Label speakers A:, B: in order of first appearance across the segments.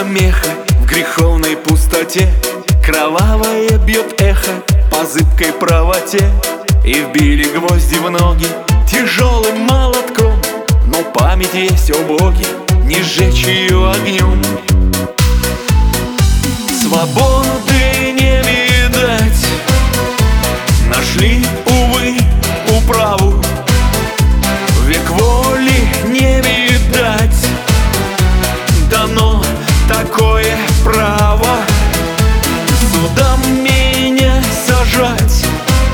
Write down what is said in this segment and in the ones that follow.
A: помеха в греховной пустоте. Кровавое бьет эхо по зыбкой правоте, и вбили гвозди в ноги тяжелым молотком. Но память есть, о боги, не сжечь ее огнем. Свободы не видать, нашли, увы, управу. Век воли не видать, дано такое право. Судом меня сажать,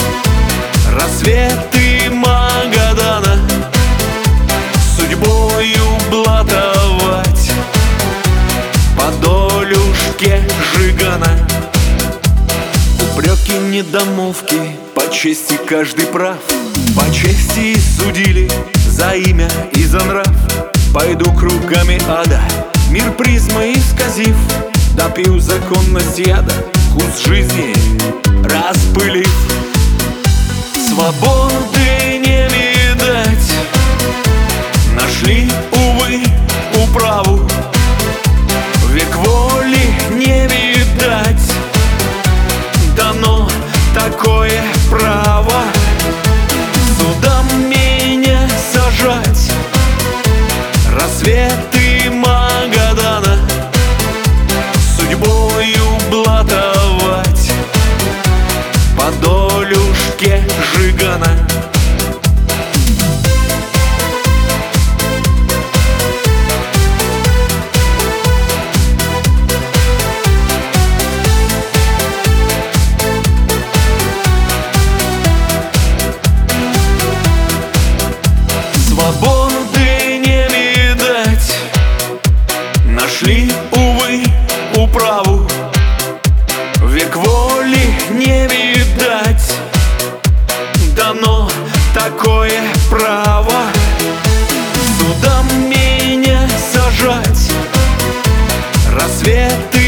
A: рассветы Магадана судьбою блатовать по долюшке Жигана. Упреки, недомолвки, по чести каждый прав. По чести судили за имя и за нрав. Пойду кругами ада, мир призмой исказив, допью законность яда, вкус жизни распылив. Свободы не видать, нашли, увы, управу. Век воли не видать, дано такое право. Судом меня сажать, рассветы Магадана судьбою блатовать по долюшке Жигана. Свободы не видать, нашли, увы, управу. Век воли не видать, дано такое право. Судом меня сажать, рассветы